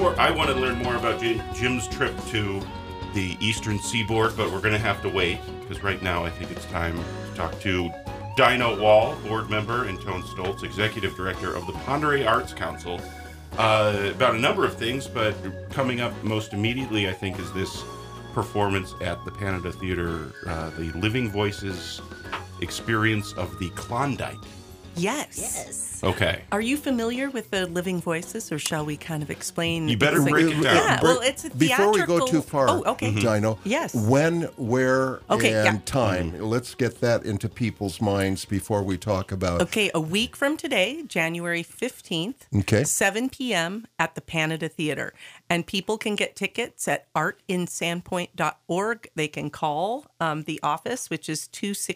I want to learn more about Jim's trip to the Eastern Seaboard, but we're going to have to wait because right now I think it's time to talk to Dino Wall, board member, and Tone Stoltz, executive director of the Pend Oreille Arts Council, about a number of things, but coming up most immediately, I think, is this performance at the Panada Theater, the Living Voices experience of the Klondike. Yes. Okay. Are you familiar with the Living Voices, or shall we kind of explain? You better break it down. Yeah, well, it's a theatrical... Before we go too far, Dino, yes. When, where, and time. Let's get that into people's minds before we talk about... Okay, a week from today, January 15th, 7 p.m. at the Panada Theater. And people can get tickets at artinsandpoint.org. They can call the office, which is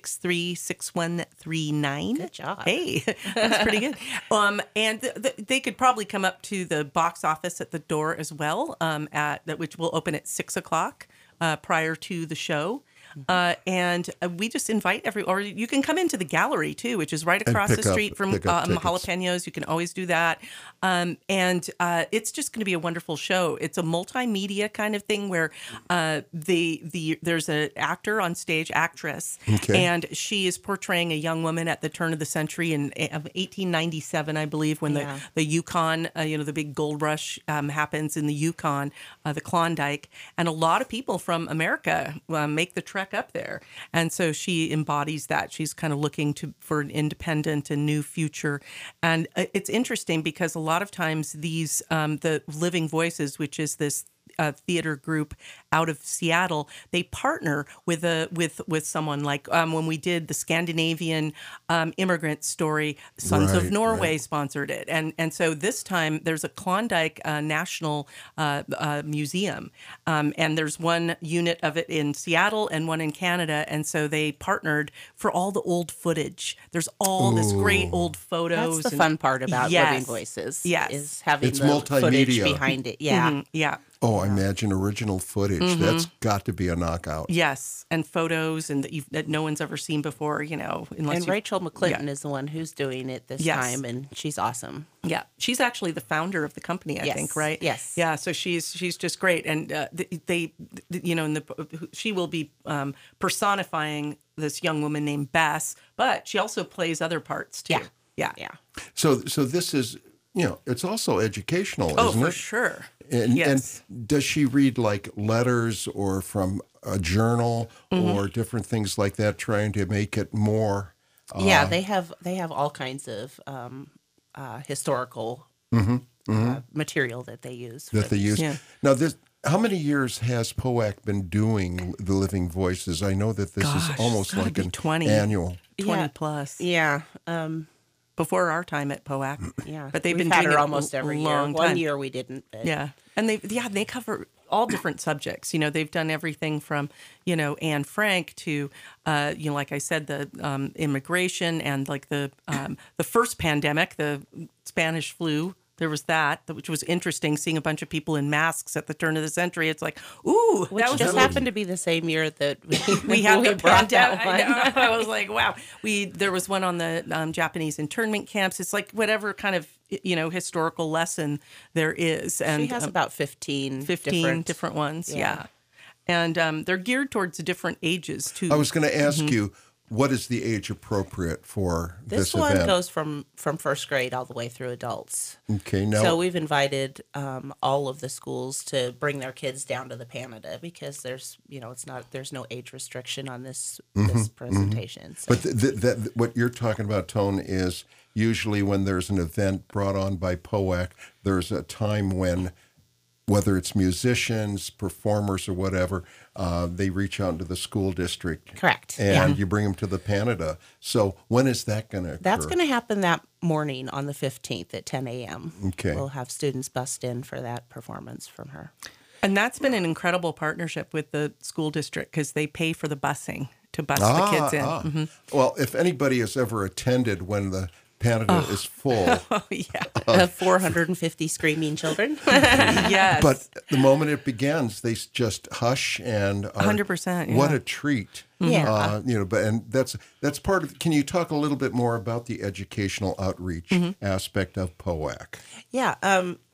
263-6139. Good job. Hey, that's pretty good. And they could probably come up to the box office at the door as well, which will open at 6 o'clock prior to the show. And we just invite or you can come into the gallery too, which is right across the street from Jalapenos. You can always do that. And it's just going to be a wonderful show. It's a multimedia kind of thing where there's an actor on stage, actress, and she is portraying a young woman at the turn of the century in 1897, I believe, when the Yukon, the big gold rush happens in the Yukon, the Klondike, and a lot of people from America make the trek up there, and so she embodies that. She's kind of looking for an independent and new future, and it's interesting because a lot of times these the Living Voices, which is this theater group out of Seattle, they partner with someone like when we did the Scandinavian immigrant story, Sons of Norway sponsored it, and so this time there's a Klondike National Museum, and there's one unit of it in Seattle and one in Canada, and so they partnered for all the old footage. There's all this great old photos. That's the fun part about Living Voices. Yes, is having it's the footage behind it. Yeah, yeah. Oh, I imagine original footage. That's got to be a knockout. Yes, and photos that no one's ever seen before, unless Rachel McClinton is the one who's doing it this time, and she's awesome. Yeah, she's actually the founder of the company, I think, right? Yes. Yeah, so she's just great, and she will be personifying this young woman named Bess, but she also plays other parts too. Yeah. So this is, it's also educational, isn't it? Oh, for sure. And does she read like letters or from a journal or different things like that, trying to make it more? They have all kinds of historical material that they use. Yeah. Now, how many years has POAC been doing the Living Voices? I know that this is almost like an 20, annual. 20 plus. Yeah. Before our time at POAC. Yeah. But they've been had doing her it almost every year. Long One time. year we didn't. But. Yeah. And they cover all different subjects. They've done everything from, Anne Frank to, like I said, the immigration and like the first pandemic, the Spanish flu. There was that, which was interesting, seeing a bunch of people in masks at the turn of the century. It's like, ooh. Which just happened to be the same year that we had the pandemic. I was like, wow. There was one on the Japanese internment camps. It's like whatever kind of, historical lesson there is. And she has about 15 different ones, yeah. And they're geared towards different ages, too. I was going to ask you, what is the age appropriate for this event? This one goes from first grade all the way through adults. Okay, now so we've invited all of the schools to bring their kids down to the Panada because there's no age restriction on this presentation. So. But what you're talking about, Tone, is usually when there's an event brought on by POAC, there's a time when, whether it's musicians, performers, or whatever, they reach out into the school district. Correct. And you bring them to the Panada. So when is that going to occur? That's going to happen that morning on the 15th at 10 a.m. Okay. We'll have students bust in for that performance from her. And that's been an incredible partnership with the school district because they pay for the busing to bus the kids in. Well, if anybody has ever attended when the Panada is full. Oh, yeah. 450 screaming children. Yes. But the moment it begins, they just hush and 100%. What a treat. Yeah. And that's part of. Can you talk a little bit more about the educational outreach aspect of POAC? Yeah.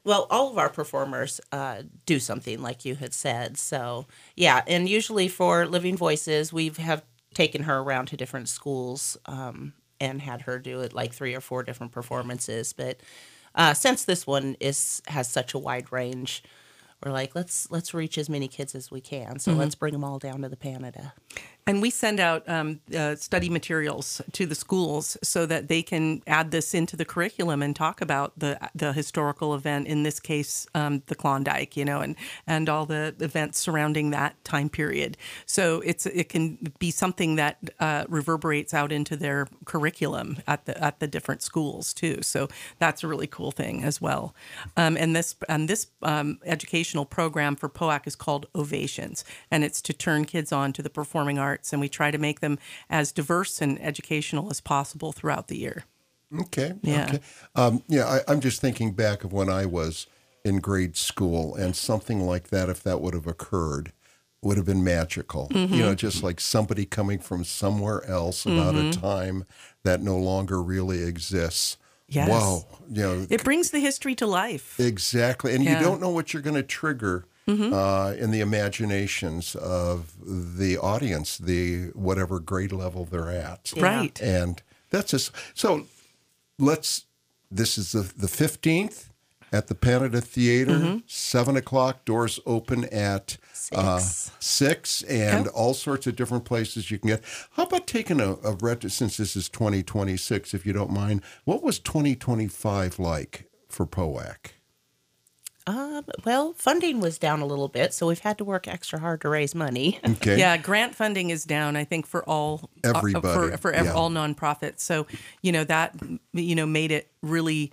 Well, all of our performers do something like you had said. So, yeah, and usually for Living Voices, we have taken her around to different schools and had her do it like 3 or 4 different performances. But since this one has such a wide range, we're like, let's reach as many kids as we can. So let's bring them all down to the Panada. And we send out study materials to the schools so that they can add this into the curriculum and talk about the historical event, in this case, the Klondike, and all the events surrounding that time period. So it can be something that reverberates out into their curriculum at the different schools too. So that's a really cool thing as well. And this educational program for POAC is called Ovations, and it's to turn kids on to the performing arts. And we try to make them as diverse and educational as possible throughout the year. Okay. Yeah. Okay. I'm just thinking back of when I was in grade school, and something like that, if that would have occurred, would have been magical. Just like somebody coming from somewhere else about a time that no longer really exists. Yes. Wow. It brings the history to life. Exactly. And you don't know what you're going to trigger in the imaginations of the audience, the whatever grade level they're at. Yeah. Right. And that's just, so this is the 15th at the Panada Theater, 7 o'clock, doors open at 6, and all sorts of different places you can get. How about taking a since this is 2026, if you don't mind, what was 2025 like for POAC? Well, funding was down a little bit, so we've had to work extra hard to raise money. Okay. Yeah, grant funding is down, I think, for all everybody, all nonprofits. So, that made it really.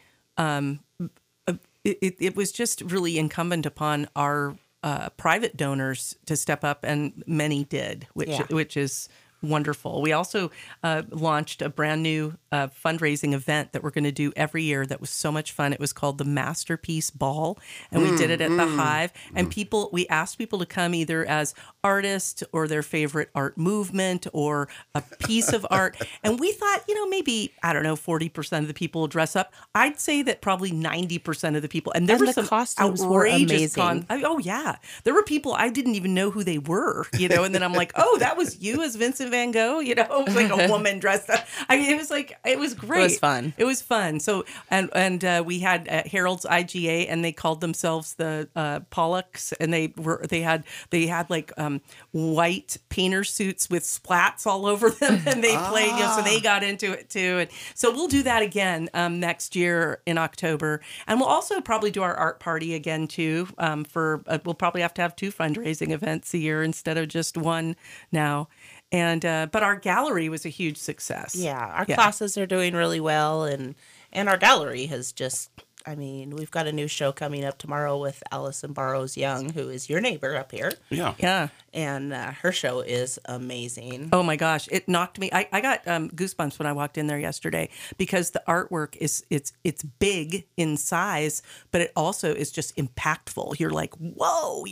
It was just really incumbent upon our private donors to step up, and many did, which is wonderful. We also launched a brand new fundraising event that we're going to do every year that was so much fun. It was called the Masterpiece Ball, and we did it at the Hive. And we asked people to come either as artists or their favorite art movement or a piece of art. And we thought, maybe, 40% of the people will dress up. I'd say that probably 90% of the people. And there were some costumes were amazing. Oh, yeah. There were people I didn't even know who they were, and then I'm like, oh, that was you as Vincent Van Gogh, it was like a woman dressed up. I mean, it was great. It was fun. It was fun. So, and we had Harold's IGA, and they called themselves the Pollocks, and they had like white painter suits with splats all over them, and they played, so they got into it too. And so we'll do that again next year in October, and we'll also probably do our art party again too. We'll probably have to have 2 fundraising events a year instead of just one now. And but our gallery was a huge success. Yeah, our classes are doing really well, and our gallery has just, we've got a new show coming up tomorrow with Allison Barrows Young, who is your neighbor up here. Yeah. And her show is amazing. Oh my gosh, it knocked me. I got goosebumps when I walked in there yesterday, because the artwork it's big in size, but it also is just impactful. You're like, whoa,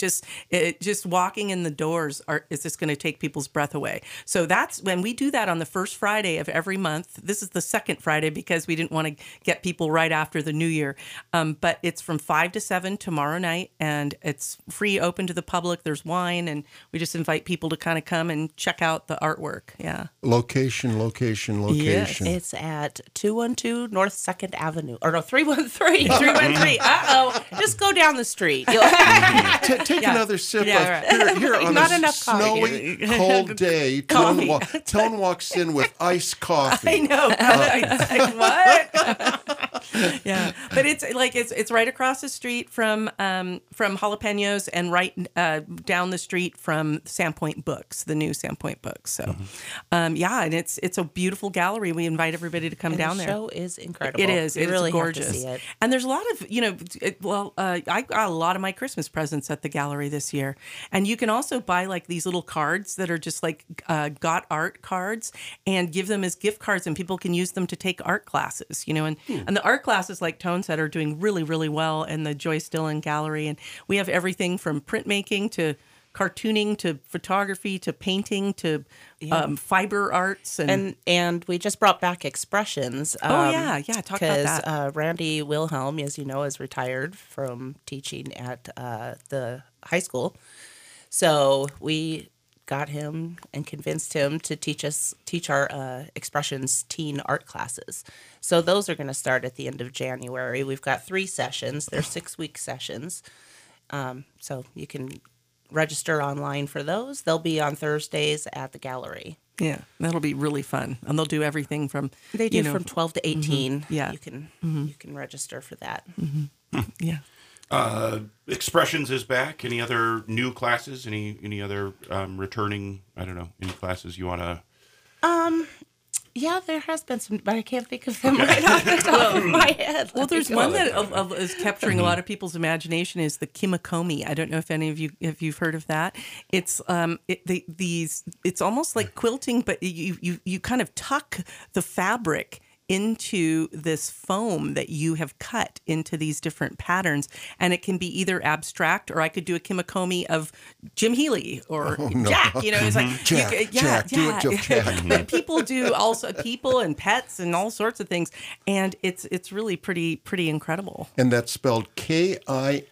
it just walking in the doors is just going to take people's breath away. So that's when we do that on the first Friday of every month. This is the second Friday because we didn't want to get people right after the New Year. But it's from 5 to 7 tomorrow night, and it's free, open to the public. There's wine, and we just invite people to kind of come and check out the artwork. Yeah. Location. Yes. It's at 212 North 2nd Avenue. Or no, 313. 313. Uh-oh. Just go down the street. Take another sip of here on Not a enough snowy, cold day. Tone walks in with iced coffee. I know. It's like, what? Yeah, but it's right across the street from Jalapenos, and right down the street from Sandpoint Books, the new Sandpoint Books. So, and it's a beautiful gallery. We invite everybody to come down there. The show is incredible. It is. It's really gorgeous. have to see it. And there's a lot of I got a lot of my Christmas presents at the gallery this year, and you can also buy like these little cards that are just like got art cards, and give them as gift cards, and people can use them to take art classes. And the art classes, like Tone said, are doing really, really well in the Joyce Dillon Gallery. And we have everything from printmaking to cartooning to photography to painting to fiber arts and we just brought back expressions. Talk about that. Because Randy Wilhelm, as you know, is retired from teaching at the high school. So we got him and convinced him to teach our expressions teen art classes. So those are going to start at the end of January. We've got 3 sessions. They're 6-week sessions. So you can register online for those. They'll be on Thursdays at the gallery. Yeah, that'll be really fun. And they'll do everything from... They do from 12 to 18. Mm-hmm. Yeah. You can register for that. Mm-hmm. Yeah. Expressions is back. Any other new classes? Any other returning? I don't know. Any classes you want to? Yeah, there has been some, but I can't think of them right off the top of my head. Well, there's one that is capturing a lot of people's imagination is the kimikomi. I don't know if any of you if you've heard of that. It's it's almost like quilting, but you kind of tuck the fabric into this foam that you have cut into these different patterns, and it can be either abstract, or I could do a kimikomi of Jim Healy or Jack. It's like Jack, do it to Jack. But people do also people and pets and all sorts of things, and it's really pretty incredible. And that's spelled Kimikomi.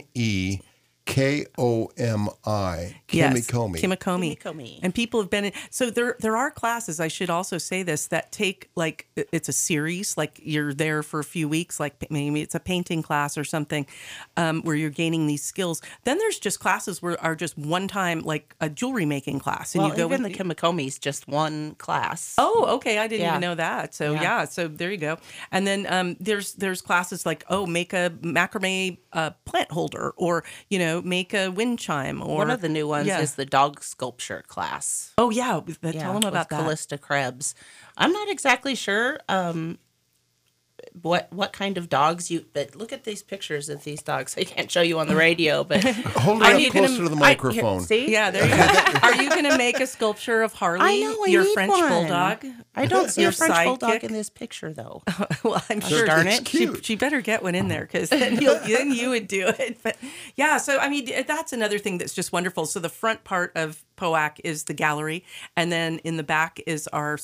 Yes, Kimikomi. Kimikomi. And people have been in. So there are classes, I should also say this, that take, like, it's a series, like you're there for a few weeks, like maybe it's a painting class or something, where you're gaining these skills. Then there's just classes where are just one time, like a jewelry making class. And well, you go even the Kimikomi's just one class. Oh, okay. I didn't even know that. So so there you go. And then there's classes like, make a macrame plant holder, or, make a wind chime. Or one of the new ones is the dog sculpture class. Oh, yeah. Tell them about that. Callista Krebs. I'm not exactly sure what kind of dogs but look at these pictures of these dogs. I can't show you on the radio, but hold it up closer to the microphone. See? Yeah, there you go. Are you going to make a sculpture of Harley, I know, your French bulldog? I don't see your a French bulldog sidekick? in this picture, though. Well, I'm sure. Darn it's it. cute. She better get one in there, because then you would do it. But yeah, so I mean, that's another thing that's just wonderful. So the front part of POAC is the gallery, and then in the back is our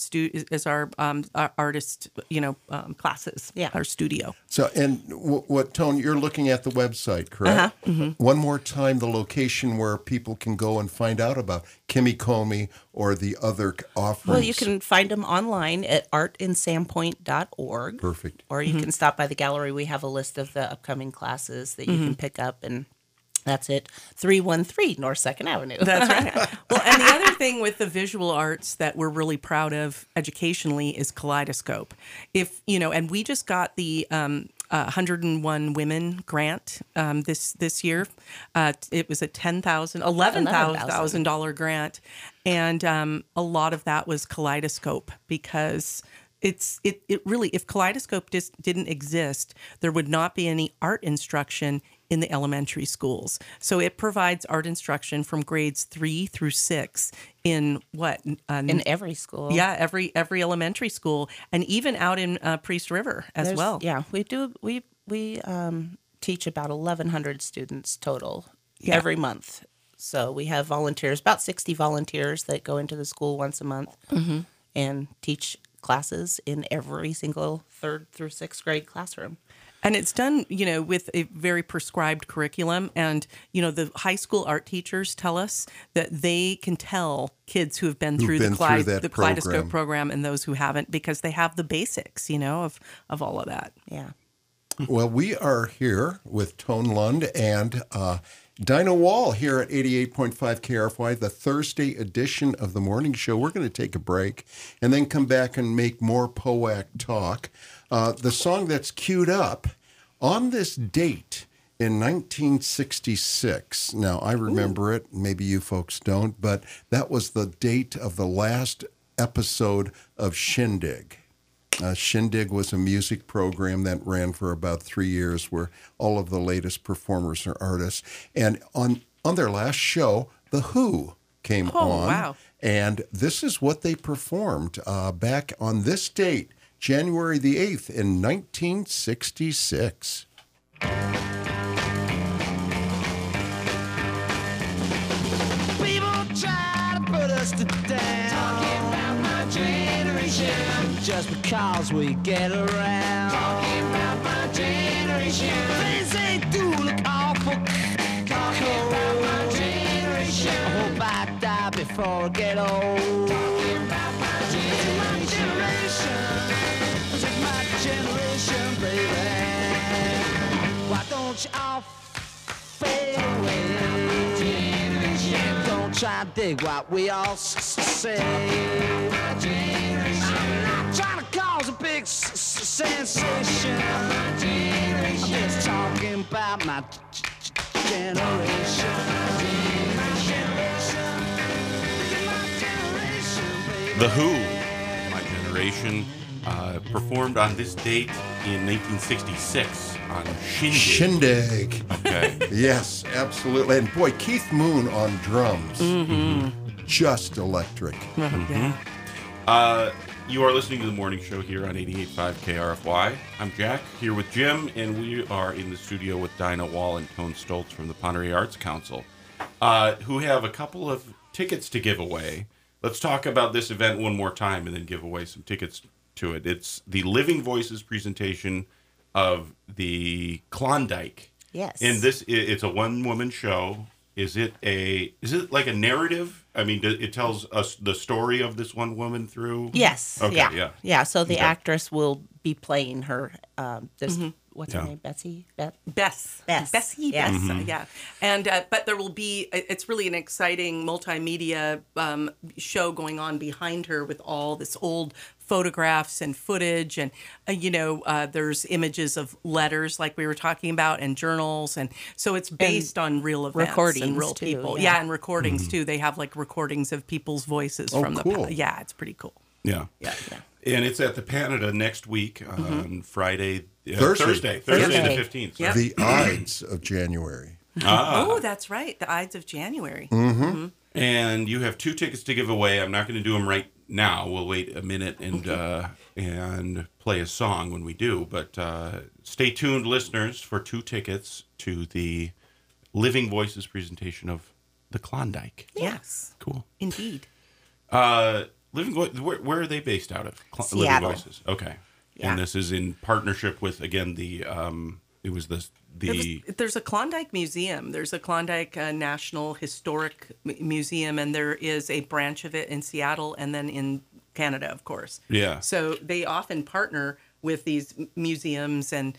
our artist, classes, our studio. So, and what, Tone, you're looking at the website, correct? Mm-hmm. One more time, the location where people can go and find out about Kimikomi or the other offerings. Well, you can find them online at artinsandpoint.org. Perfect. Or you can stop by the gallery. We have a list of the upcoming classes that you can pick up, and that's it. 313 North 2nd Avenue. That's right. Well, and the other thing with the visual arts that we're really proud of educationally is Kaleidoscope. And we just got the 101 Women grant this year. It was a $11,000 grant, and a lot of that was Kaleidoscope, because it really, if Kaleidoscope didn't exist, there would not be any art instruction in the elementary schools. So it provides art instruction from grades 3 through 6 in in every school. Yeah, every elementary school, and even out in Priest River as well. Yeah, we do. We teach about 1,100 students total every month. So we have volunteers, about 60 volunteers that go into the school once a month and teach classes in every single 3rd through 6th grade classroom. And it's done, with a very prescribed curriculum. And, the high school art teachers tell us that they can tell kids who have been through the Kaleidoscope program and those who haven't, because they have the basics, of all of that. Yeah. Well, we are here with Tone Lund and Dinah Wall here at 88.5 KRFY, the Thursday edition of the morning show. We're going to take a break and then come back and make more POAC talk. The song that's queued up on this date in 1966. Now, I remember it. Maybe you folks don't, but that was the date of the last episode of Shindig. Shindig was a music program that ran for about 3 years, where all of the latest performers are artists. And on their last show, The Who came on. Wow. And this is what they performed back on this date, January the 8th in 1966. it down. Talking about my generation. Just because we get around. Talking about my generation. Things they do look awful. Talking about my generation. I hope I die before I get old. Talking about my generation. This is my generation, baby. Why don't you all fade away? Don't try to dig what we all say. I'm not trying to cause a big sensation. I'm just talking about my generation. The Who, My Generation, performed on this date in 1966 on Shindig. Shindig. Okay. Yes, absolutely. And boy, Keith Moon on drums. Just electric. Yeah. You are listening to the morning show here on 88.5 KRFY. I'm Jack, here with Jim, and we are in the studio with Dinah Wall and Tone Stoltz from the Ponderay Arts Council, who have a couple of tickets to give away. Let's talk about this event one more time and then give away some tickets to it. It's the Living Voices presentation of the Klondike. Yes. And it's a one-woman show. Is it like a narrative? I mean, it tells us the story of this one woman through? Yes. Okay, Yeah. yeah. So the Okay. actress will be playing her. What's her Yeah. name? Bessie. Bess. Bess. Bessie Yeah. Bess. Yeah. And but there will be. It's really an exciting multimedia show going on behind her with all this old photographs and footage, and there's images of letters like we were talking about, and journals, and so it's based on real events recordings, and real too, people. yeah. Yeah, and recordings too. They have like recordings of people's voices Oh, from the. cool. Yeah, it's pretty cool. Yeah. Yeah. And it's at the Canada next week on Friday. Thursday. Thursday the 15th. Yeah. The Ides of January. Oh, that's right. The Ides of January. And you have 2 tickets to give away. I'm not going to do them right now. We'll wait a minute and play a song when we do. But stay tuned, listeners, for 2 tickets to the Living Voices presentation of the Klondike. Yes. Cool. Indeed. Living Voices, where are they based out of? Seattle. Living Voices. Okay. Yeah. And this is in partnership with, again, There's a Klondike Museum. There's a Klondike National Historic Museum, and there is a branch of it in Seattle and then in Canada, of course. Yeah. So they often partner with these museums and,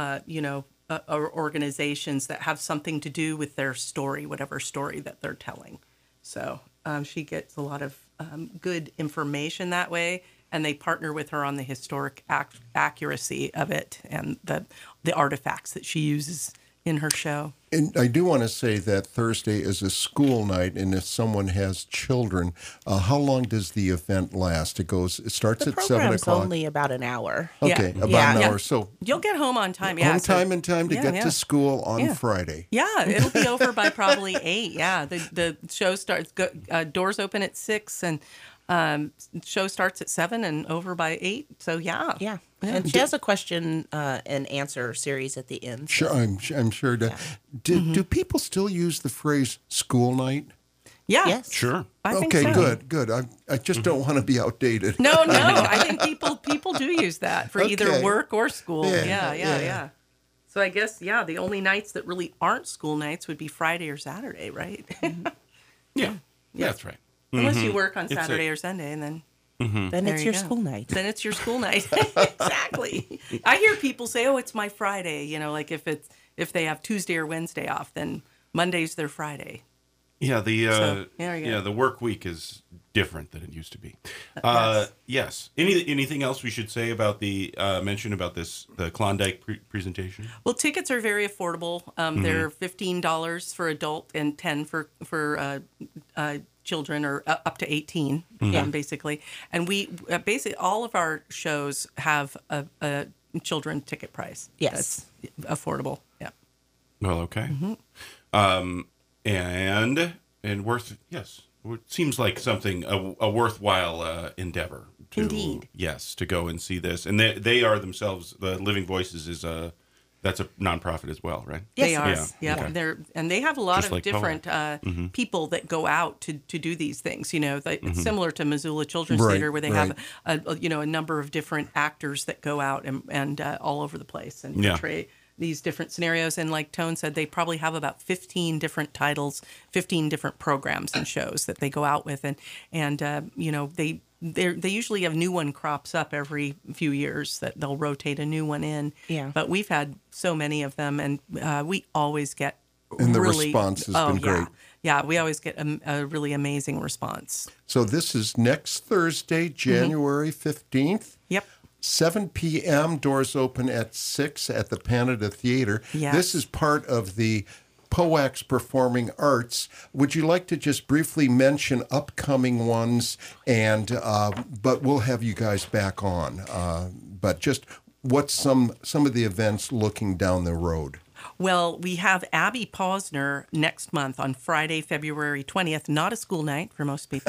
or organizations that have something to do with their story, whatever story that they're telling. So she gets a lot of good information that way, and they partner with her on the historic accuracy of it and the artifacts that she uses in her show. And I do want to say that Thursday is a school night, and if someone has children, how long does the event last? It starts The at 7 program's o'clock. only about an hour. Okay, Yeah. about an Yeah. hour. So You'll get home on time. Yeah, home so- time and time to yeah, get yeah. to school on Yeah. Friday. Yeah, it'll be over by probably 8. Yeah, the show starts. Doors open at 6, and show starts at 7 and over by 8. So yeah. And she has a question and answer series at the end. Sure, I'm sure. Do people still use the phrase school night? Yeah. Yes. Sure. I think Okay, so. good. I just don't want to be outdated. No, I think people do use that for either Okay. work or school. Yeah, Yeah. yeah. So I guess the only nights that really aren't school nights would be Friday or Saturday, right? Yeah. That's right. Unless you work on It's Saturday or Sunday, and then Then there it's you your go. school night. Then it's your school night. Exactly. I hear people say, "Oh, it's my Friday." Like if they have Tuesday or Wednesday off, then Monday's their Friday. Yeah, So, there you go. the work week is different than it used to be. Yes. Yes. Anything else we should say about the mention about the Klondike presentation? Well, tickets are very affordable. They're $15 for adult and $10 for children, or up to 18, basically. And we basically all of our shows have a children ticket price. Yes. That's affordable. Yeah. Well, okay. And worth, yes. It seems like something, a worthwhile endeavor. To, Indeed. Yes, to go and see this. And they are themselves, the Living Voices is That's a nonprofit as well, right? Yes, They it are. is. Yeah. Okay. And they have a lot Just of like different people that go out to do these things. You know, it's similar to Missoula Children's Right, Theater, where they right. have a number of different actors that go out and all over the place and Yeah. portray these different scenarios. And like Tone said, they probably have about 15 different titles, 15 different programs and shows that they go out with, and you know, they usually have a new one crops up every few years that they'll rotate a new one in. Yeah. But we've had so many of them, and we always get And the really, response has been yeah. great. Yeah, we always get a really amazing response. So this is next Thursday, January 15th. Yep. 7 p.m. Doors open at 6 at the Panada Theater. Yes. This is part of the POAC's Performing Arts. Would you like to just briefly mention upcoming ones? And but we'll have you guys back on. But just what's some of the events looking down the road? Well, we have Abby Posner next month on Friday, February 20th, not a school night for most people,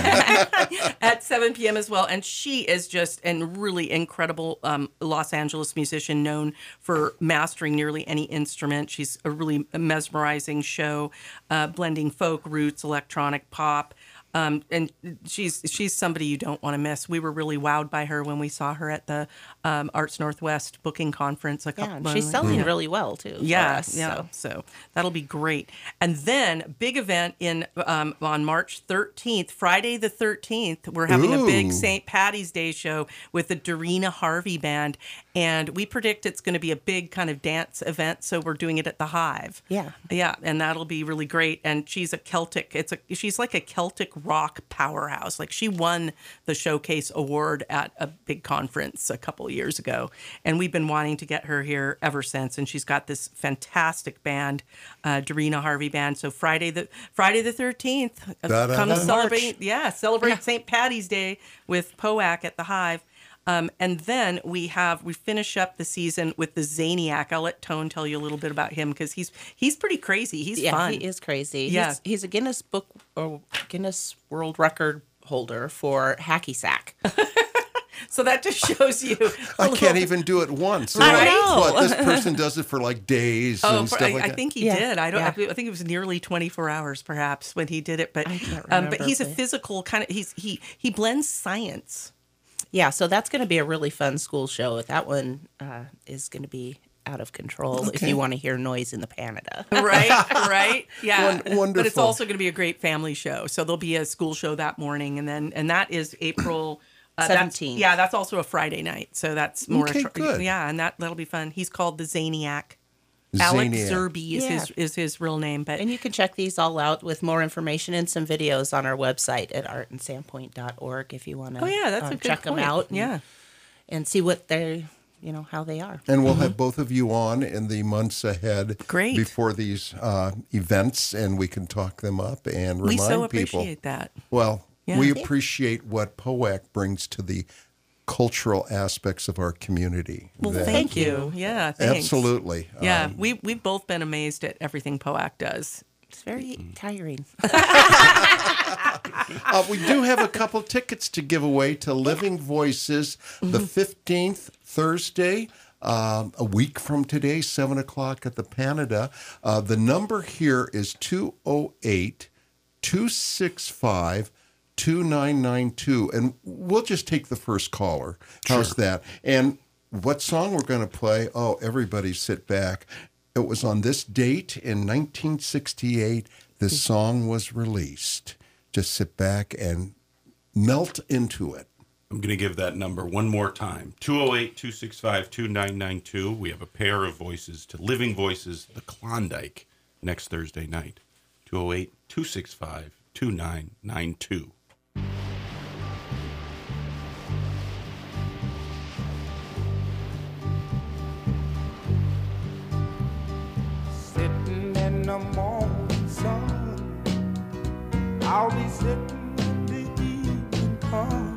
at 7 p.m. as well. And she is just a really incredible Los Angeles musician known for mastering nearly any instrument. She's a really mesmerizing show, blending folk, roots, electronic, pop. And she's somebody you don't want to miss. We were really wowed by her when we saw her at the Arts Northwest booking conference. Yeah, and she's selling really well too. for us, Yeah. so. So that'll be great. And then big event in on March 13th, Friday the 13th. We're having a big Ooh. St. Patty's Day show with the Dorina Harvey Band, and we predict it's going to be a big kind of dance event. So we're doing it at the Hive. Yeah. Yeah, and that'll be really great. And she's a Celtic. She's like a Celtic rock powerhouse. Like she won the Showcase Award at a big conference a couple of years ago, and we've been wanting to get her here ever since. And she's got this fantastic band, Dorina Harvey Band. So Friday the 13th, come celebrate. Yeah, celebrate St. Patty's Day with POAC at the Hive. And then we finish up the season with the Zaniac. I'll let Tone tell you a little bit about him because he's pretty crazy. He's fun. He is crazy. Yeah. He's a Guinness World Record holder for hacky sack. So that just shows you. I can't even do it once. I know. What, this person does it for like days and stuff like I that? think he Yeah. did. Yeah. I think it was nearly 24 hours, perhaps, when he did it. But I can't but remember, he's a but- physical kind of. He blends science. Yeah, so that's going to be a really fun school show. That one is going to be out of control if you want to hear noise in the Panada. Right. Yeah. Wonderful. But it's also going to be a great family show. So there'll be a school show that morning, and that is April 17th. That's also a Friday night. So that's more. Okay, good. Yeah, and that'll be fun. He's called the Zaniac. Alex Zaniac. Zerby is Yeah. is his real name, but And you can check these all out with more information and some videos on our website at artandsandpoint.org if you want to that's a good check them point. out Yeah. and see what they're, how they are. And we'll have both of you on in the months ahead Great. before these events, and we can talk them up and We remind so people. appreciate that. Well, Yeah. we appreciate what POAC brings to the cultural aspects of our community. Well, That- thank you. Yeah, thanks. Absolutely. Yeah, we've both been amazed at everything POAC does. It's very tiring. We do have a couple tickets to give away to Living Voices the 15th, Thursday, a week from today, 7 o'clock at the Panada. The number here is 208-265-2992. And we'll just take the first caller. How's that? And what song we're going to play? Oh, everybody sit back. It was on this date in 1968 this song was released. Just sit back and melt into it. I'm going to give that number one more time. 208-265-2992. We have a pair of voices to Living Voices, the Klondike, next Thursday night. 208-265-2992. Sitting in the morning sun, I'll be sitting when the evening comes,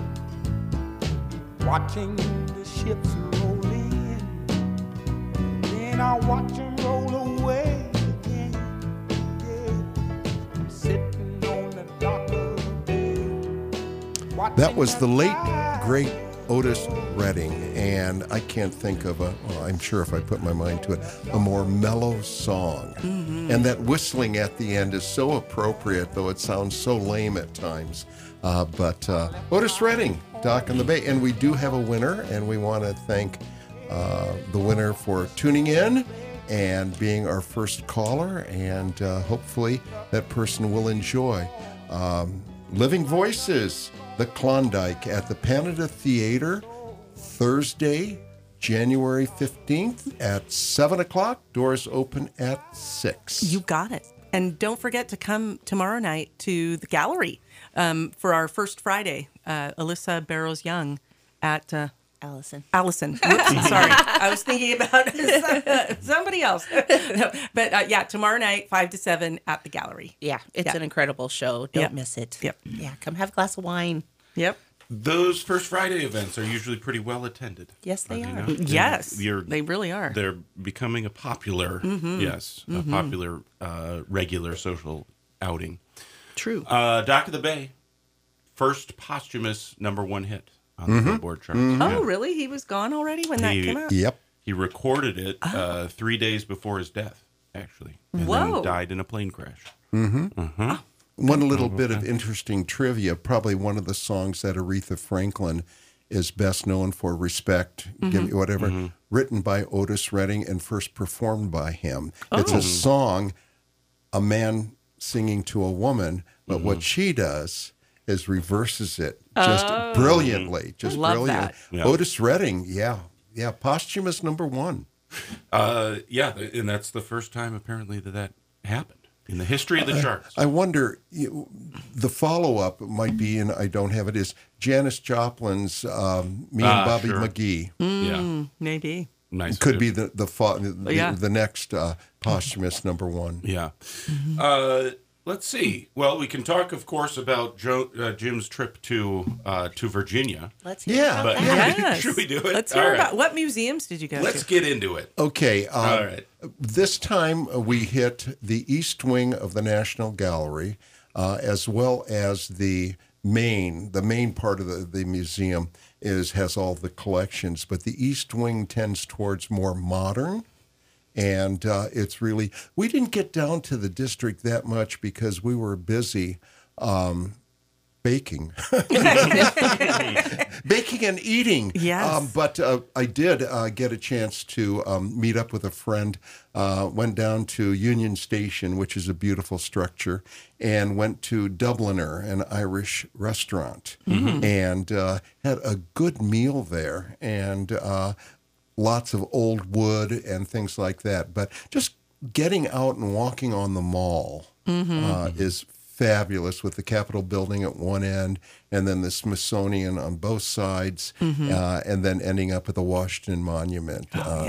watching the ships roll in, then I'll watch them roll away again. Yeah, I'm sitting on the dock of the bay. That was the late, great Otis Redding, and I can't think of I'm sure if I put my mind to it, a more mellow song. And that whistling at the end is so appropriate, though it sounds so lame at times. But Otis Redding, Dock on the Bay. And we do have a winner, and we want to thank the winner for tuning in and being our first caller, and hopefully that person will enjoy Living Voices, the Klondike at the Panada Theater, Thursday, January 15th at 7 o'clock. Doors open at 6. You got it. And don't forget to come tomorrow night to the gallery for our first Friday. Alyssa Barrows Young at Allison. Whoops, sorry. I was thinking about somebody else. No, but yeah, tomorrow night, 5 to 7 at the gallery. Yeah, it's an incredible show. Don't miss it. Yep. Yeah, come have a glass of wine. Yep. Those First Friday events are usually pretty well attended. Yes, they are. Yes, They really are. They're becoming a popular, a popular regular social outing. True. Dock of the Bay, first posthumous #1 hit on the Billboard charts. Oh, really? He was gone already when that came out? Yep. He recorded it 3 days before his death, actually. And Whoa. then died in a plane crash. One little bit of interesting trivia, probably one of the songs that Aretha Franklin is best known for, Respect, Give Me Whatever, written by Otis Redding and first performed by him. It's a song, a man singing to a woman, but what she does is reverses it just brilliantly. Just Love brilliant. that. Yeah. Otis Redding, yeah, posthumous #1. And that's the first time apparently that happened in the history of the charts. I wonder, the follow-up might be, and I don't have it, is Janis Joplin's Me and Bobby sure. McGee. Yeah, Maybe. nice. Could be the next posthumous #1. Yeah. Let's see. Well, we can talk, of course, about Jim's trip to Virginia. Let's hear Yeah. about But that. Yes. should we do it? Let's hear All right. about what museums did you go Let's to? get into it. Okay. All right. This time we hit the east wing of the National Gallery, as well as the main part of the museum has all the collections. But the east wing tends towards more modern. And it's really, we didn't get down to the district that much because we were busy baking. Baking and eating. Yes. But I did get a chance to meet up with a friend, went down to Union Station, which is a beautiful structure, and went to Dubliner, an Irish restaurant, and had a good meal there. And lots of old wood and things like that. But just getting out and walking on the mall is fabulous, with the Capitol building at one end and then the Smithsonian on both sides, and then ending up at the Washington Monument.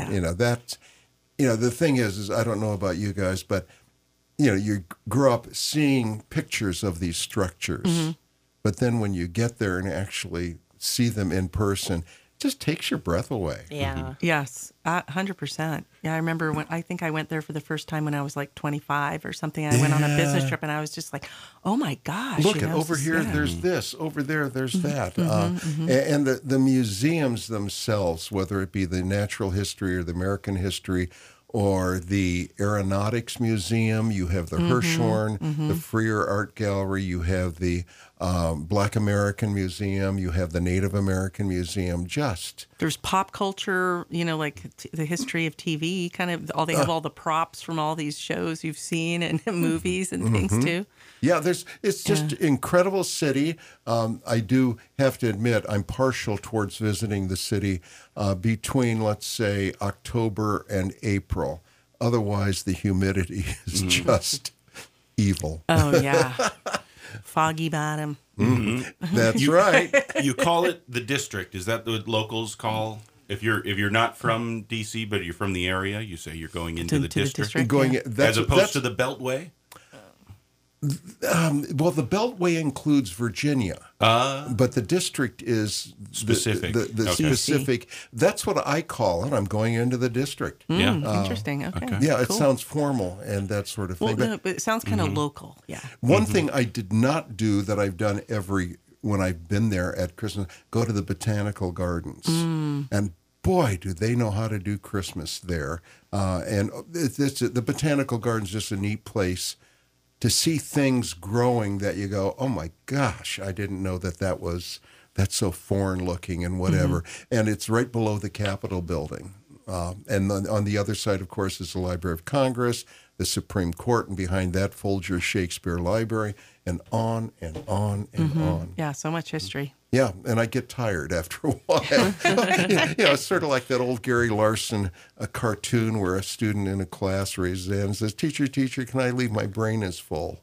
The thing is I don't know about you guys, but you grow up seeing pictures of these structures, but then when you get there and actually see them in person, just takes your breath away. Yeah. Yes, 100%. Yeah, I remember when I think I went there for the first time when I was like 25 or something. I went on a business trip and I was just like, "Oh my gosh!" Look at over here. There's this. Over there. There's that. And the museums themselves, whether it be the natural history or the American history, or the Aeronautics Museum, you have the Hirshhorn, the Freer Art Gallery, you have the Black American Museum, you have the Native American Museum. There's pop culture, like the history of TV, kind of. They have all the props from all these shows you've seen and movies and things too. Yeah, it's just incredible city. I do have to admit I'm partial towards visiting the city between, let's say, October and April. Otherwise, the humidity is just evil. Oh yeah, Foggy Bottom. That's right. You call it the district. Is that what locals call? If you're not from DC, but you're from the area, you say you're going into the district, as opposed to the Beltway. Well, the Beltway includes Virginia, but the district is specific. The specific. That's what I call it. I'm going into the district. Yeah, Interesting. Okay. Yeah, it Cool. sounds formal and that sort of thing. Well, no, but it sounds kind of local. Yeah. One thing I did not do that I've done every when I've been there at Christmas, go to the Botanical Gardens. And boy, do they know how to do Christmas there. And the Botanical Gardens is just a neat place to see things growing that you go, oh my gosh, I didn't know that's so foreign looking and whatever. And it's right below the Capitol building. And on the other side, of course, is the Library of Congress, the Supreme Court, and behind that, Folger Shakespeare Library, and on and on and on. Yeah, so much history. Yeah, and I get tired after a while. It's sort of like that old Gary Larson cartoon where a student in a class raises his hand and says, teacher, can I leave? My brain is full.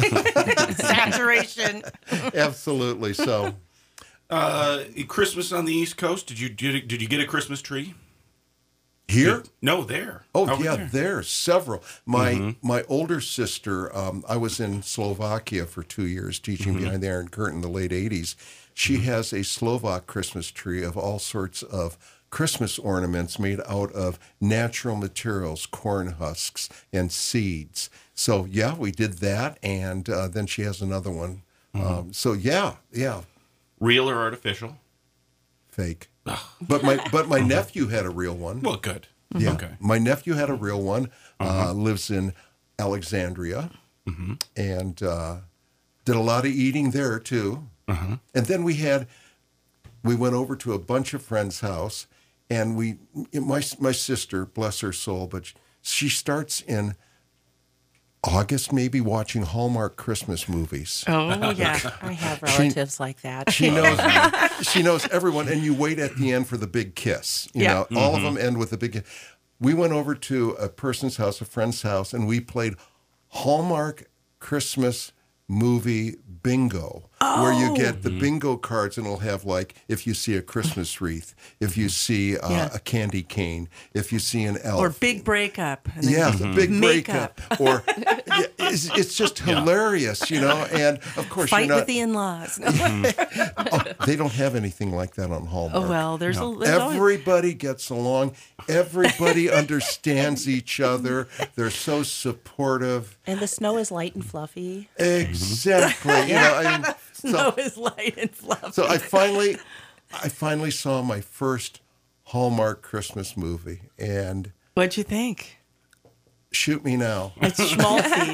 Saturation. Absolutely. So, Christmas on the East Coast. Did you get a Christmas tree? here? No, there. Oh, Over yeah, there. there's several. My older sister, I was in Slovakia for 2 years teaching behind the Iron Curtain in the late 80s. She has a Slovak Christmas tree of all sorts of Christmas ornaments made out of natural materials, corn husks and seeds. So, yeah, we did that, and then she has another one. So, yeah, Real or artificial? fake. But my nephew had a real one. Well, good. Yeah, Okay. my nephew had a real one. Lives in Alexandria, and did a lot of eating there too. And then we went over to a bunch of friends' house, and my sister, bless her soul, but she starts in August maybe watching Hallmark Christmas movies. Oh, yeah. I have relatives like that. She knows everyone, and you wait at the end for the big kiss. You know, all of them end with a big kiss. We went over to a person's house, a friend's house, and we played Hallmark Christmas movie bingo, where you get the bingo cards, and it'll have, like, if you see a Christmas wreath, if you see a candy cane, if you see an elf. Or big breakup. And then Yeah, the big makeup. breakup. Or it's just hilarious, you know. And of course, Fight you're not, with the in-laws. they don't have anything like that on Hallmark. Oh, well, there's always... Everybody gets along. Everybody understands each other. They're so supportive. And the snow is light and fluffy. Exactly. You know, I mean, Snow is light and fluffy. so I finally saw my first Hallmark Christmas movie, and What'd you think? shoot me now. It's schmaltzy.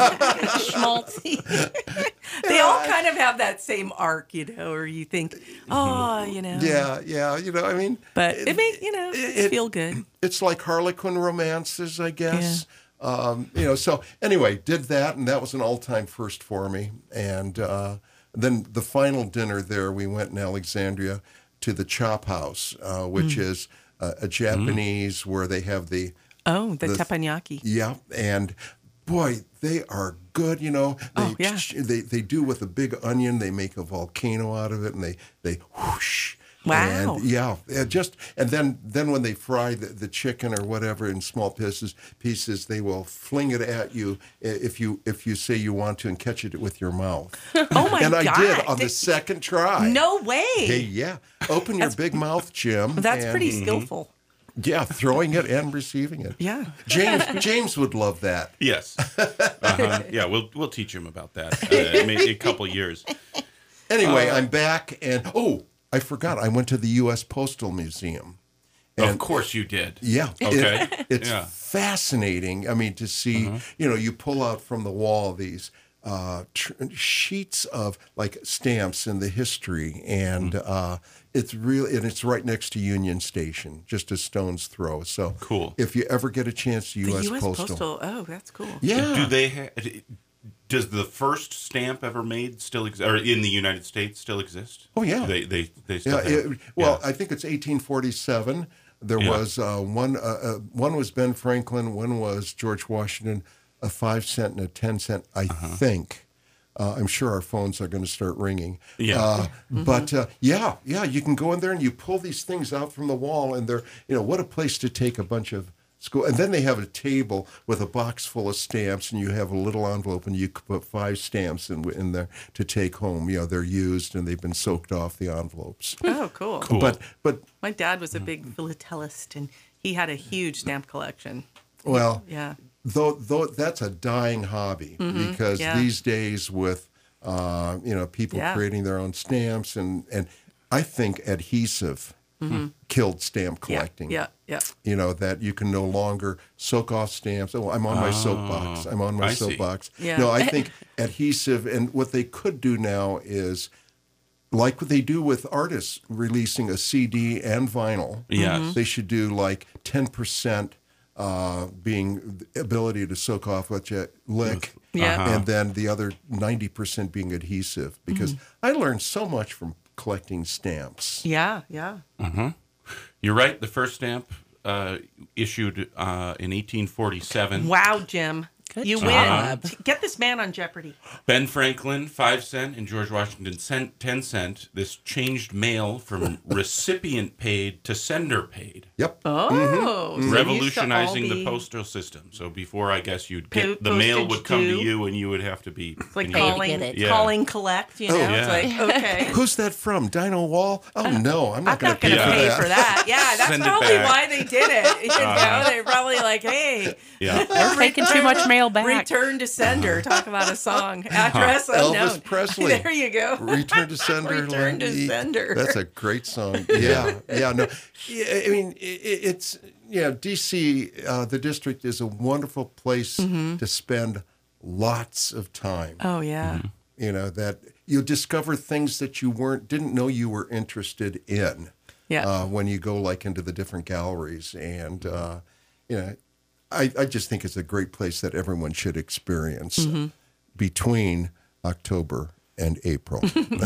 Schmaltzy. They all kind of have that same arc, you know, or you think, oh, you know. Yeah. You know, I mean, But it makes, you know, it feel good. it's like Harlequin romances, I guess. You know, so anyway, did that, and that was an all-time first for me. And then the final dinner there, we went in Alexandria to the Chop House, which is a Japanese where they have the teppanyaki. yeah, and boy, they are good. You know, they do with a big onion. They make a volcano out of it, and they whoosh. Wow. And then when they fry the chicken or whatever in small pieces, they will fling it at you if you say you want to and catch it with your mouth. Oh my and God. I did on the second try. No way. Hey, yeah. Open your big mouth, Jim. That's and, pretty skillful. Yeah, throwing it and receiving it. Yeah. James would love that. Yes. Yeah, we'll teach him about that. Maybe a couple years. Anyway, I'm back, and I forgot. I went to the U.S. Postal Museum. And Of course you did. Yeah. Okay. It's Yeah. fascinating. I mean, to see, you know, you pull out from the wall these sheets of like stamps in the history, and it's really, and it's right next to Union Station, just a stone's throw. So Cool. If you ever get a chance to The U.S. U.S. Postal. Oh, that's cool. Yeah. Do they does the first stamp ever made still or in the United States still exist? Oh, yeah. They still Yeah, have. I think it's 1847. There was one was Ben Franklin, one was George Washington, a 5 cent and a 10 cent, I think. I'm sure our phones are going to start ringing. Yeah. But you can go in there and you pull these things out from the wall, and they're, you know, what a place to take a bunch of school. And then they have a table with a box full of stamps, and you have a little envelope, and you could put 5 stamps in there to take home. You know, they're used and they've been soaked off the envelopes. Oh, cool. But My dad was a big philatelist, and he had a huge stamp collection. well, Yeah. though that's a dying hobby because Yeah. these days with People Yeah. creating their own stamps, and I think adhesive killed stamp collecting. Yeah. That you can no longer soak off stamps. Oh, I'm on my soapbox. I'm on my I see. soapbox. Yeah. No, I think adhesive, and what they could do now is, like what they do with artists releasing a CD and vinyl. Yes. They should do like 10% being the ability to soak off what you lick. Yeah. And then the other 90% being adhesive. Because I learned so much from collecting stamps. Yeah. You're right. The first stamp issued in 1847. Wow, Jim. Good You job. win. Get this man on Jeopardy. Ben Franklin, 5 cent, and George Washington, 10 cent. This changed mail from recipient paid to sender paid, Oh. Yep. so it used to revolutionizing all the be- postal system. So before, I guess you'd Po- get the mail would postage come due. to you, and you would have to be It's like and you would- calling, get it. Yeah. calling collect, you know? Oh, It's yeah. like, okay. Who's that from? Dino Wall? Oh, no, I'm I'm not going not to going pay to for pay that. for that. Yeah, that's Send it probably back. why they did it. You know, they're probably like, hey, Yeah. They're taking too much mail back. return to sender. Talk about a song. Address unknown. Elvis Presley. There you go. Return to Sender. Return to Sender. That's a great song. Yeah, no. Yeah, I mean, it's D.C. The district is a wonderful place to spend lots of time. Oh, yeah. That you discover things that you didn't know you were interested in. Yeah. When you go like into the different galleries, and I just think it's a great place that everyone should experience between October and April.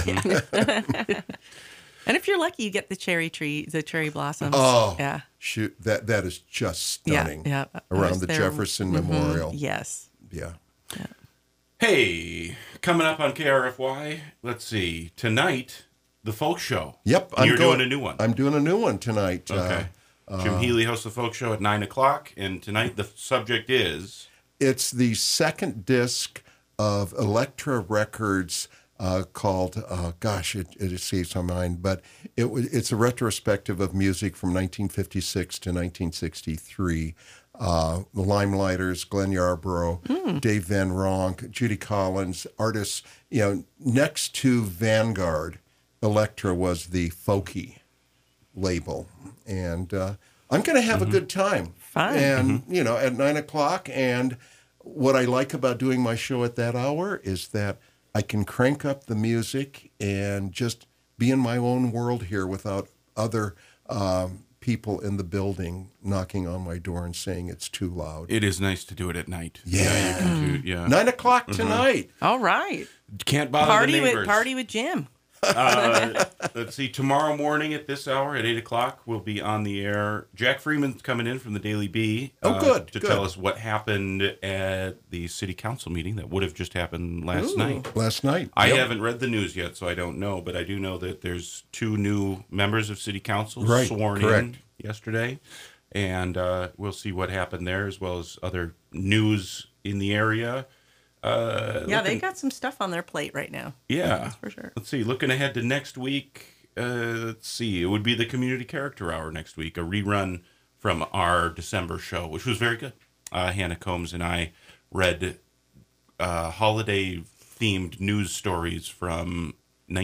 And if you're lucky, you get the cherry blossoms. Oh, yeah. shoot, that is just stunning. Yeah. I Around was the there. Jefferson Memorial. Yes. Yeah. Hey, coming up on KRFY, let's see. Tonight, the folk show. Yep. You're doing a new one. I'm doing a new one tonight. Okay. Jim Healy hosts the folk show at 9 o'clock, and tonight the subject is... It's the second disc of Elektra Records called, it escapes my mind, but it's a retrospective of music from 1956 to 1963. The Limelighters, Glenn Yarborough, Dave Van Ronk, Judy Collins, artists. Next to Vanguard, Elektra was the folky label. And I'm going to have a good time. Fun. And, at 9 o'clock. And what I like about doing my show at that hour is that I can crank up the music and just be in my own world here without other people in the building knocking on my door and saying it's too loud. It is nice to do it at night. Yeah. You can do, 9 o'clock tonight. All right. Can't bother the neighbors. Party with Jim. Let's see. Tomorrow morning at this hour at 8 o'clock, we'll be on the air. Jack Freeman's coming in from the Daily Bee. Good. To tell us what happened at the city council meeting that would have just happened last night. Last night. I Yep. haven't read the news yet, so I don't know, but I do know that there's 2 new members of city council Right, sworn correct. in yesterday, and we'll see what happened there, as well as other news in the area. They got some stuff on their plate right now. Yeah, That's for sure. Let's see. Looking ahead to next week, let's see. It would be the Community Character Hour next week, a rerun from our December show, which was very good. Hannah Combs and I read holiday-themed news stories from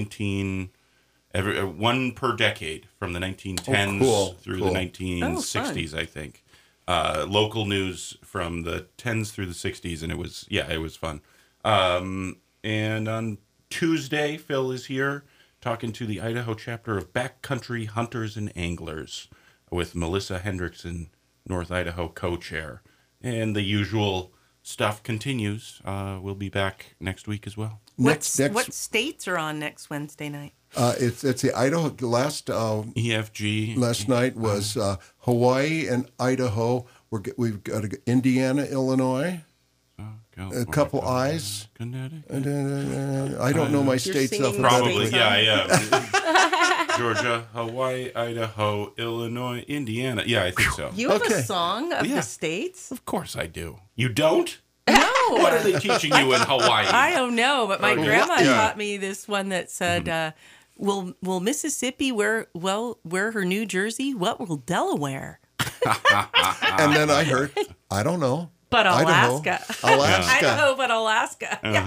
one per decade, from the 1910s through the 1960s, I think. Local news from the 10s through the 60s, and it was fun. And on Tuesday, Phil is here talking to the Idaho chapter of Backcountry Hunters and Anglers with Melissa Hendrickson, North Idaho co-chair. And the usual stuff continues. We'll be back next week as well. What states are on next Wednesday night? It's the Idaho. EFG. Last night was Hawaii and Idaho. We've got Indiana, Illinois. A couple eyes. Connecticut. I don't know my states singing off the Probably, top of yeah. Georgia, Hawaii, Idaho, Illinois, Indiana. Yeah, I think so. You have Okay. a song of Yeah. the states? Of course I do. You don't? No. What are they teaching you in Hawaii? I don't know, but my Okay. grandma Yeah. taught me this one that said, "Will Mississippi wear her New Jersey? What will Delaware?" And then I heard, I don't know. But Idaho. Alaska. Alaska. Idaho, but Alaska. Yeah.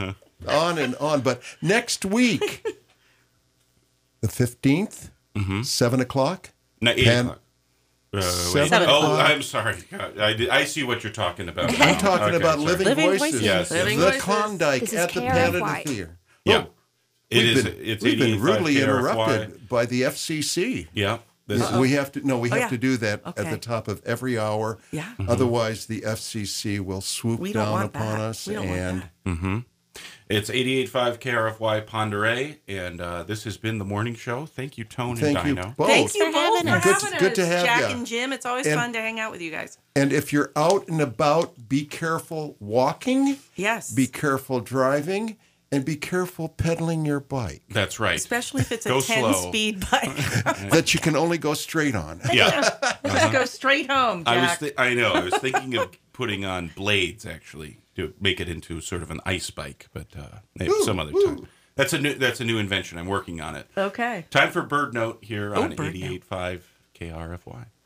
on and on. But next week, the 15th, 7 o'clock. No, 8 Pan- o'clock. 7 Oh, o'clock. I'm sorry. God, I see what you're talking about. I'm now. talking Okay, about sorry. Living Living Voices. Voices. Yes, Living the Voices. Klondike This is at the KRFY. Canada Theater. Yeah. It We've is. been, It's we've been 85 rudely KRFY. interrupted by the FCC. Yeah. This is, We have to yeah. to do that at Okay. the top of every hour. Yeah. Otherwise, the FCC will swoop We don't down want upon that. us We don't want and that. it's 88.5 KRFY Ponderay, and this has been the morning show. Thank you, Tone thank and you Dino. both. Thank you for both having for us. having Good us. to have Jack ya. and Jim. It's always And- fun to hang out with you guys. And if you're out and about, be careful walking, Yes. be careful driving, and be careful pedaling your bike That's right. Especially if it's a Go slow. 10-speed bike. that you can only go straight on. Yeah. Just go straight home, Jack. I know. I was thinking of putting on blades actually to make it into sort of an ice bike, but maybe some other time. That's a new invention. I'm working on it. Okay. Time for Bird Note here on Bird Note. 88.5 KRFY.